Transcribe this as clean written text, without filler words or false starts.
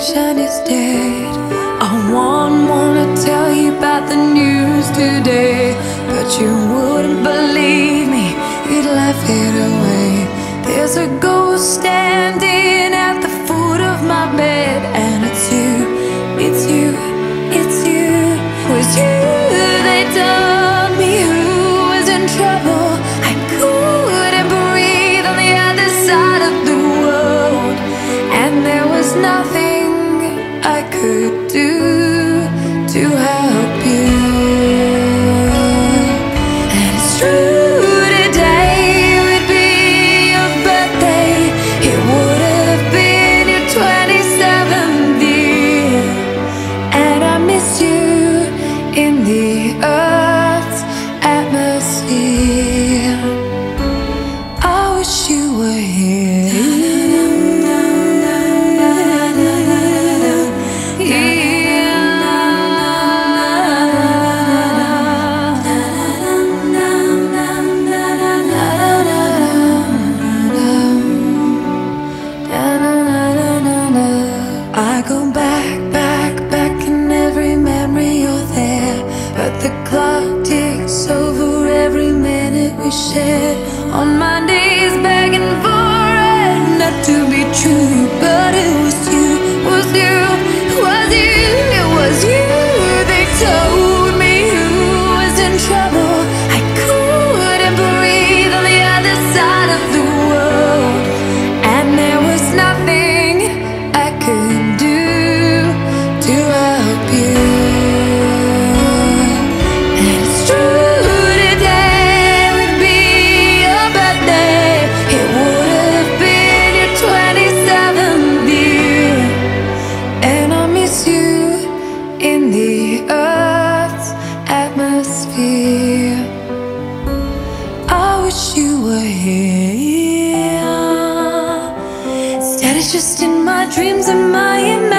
connection is dead. I wanna tell you about the news today, but you wouldn't believe me, you'd laugh it away. There's a ghost standing at the foot of my bed, and it's you, it's you, it's you. It was you they told me who was in trouble. I couldn't breathe on the other side of the world, and there was nothing I could do to help you. And it's true, today would be your birthday. It would have been your 27th year, and I miss you in the earth's atmosphere. I wish you were here. I go back in every memory you're there, but the clock ticks over every minute we shared. On my knees begging for it not to be true, but it was you, was you, was you, it was you. They told me who was in trouble. I couldn't breathe on the other side of the world, and there was nothing I could do to help you. And it's true, today would be your birthday. It would have been your 27th year, and I miss you in the earth's atmosphere. I wish you were here. Instead it's just in my dreams and my imagination.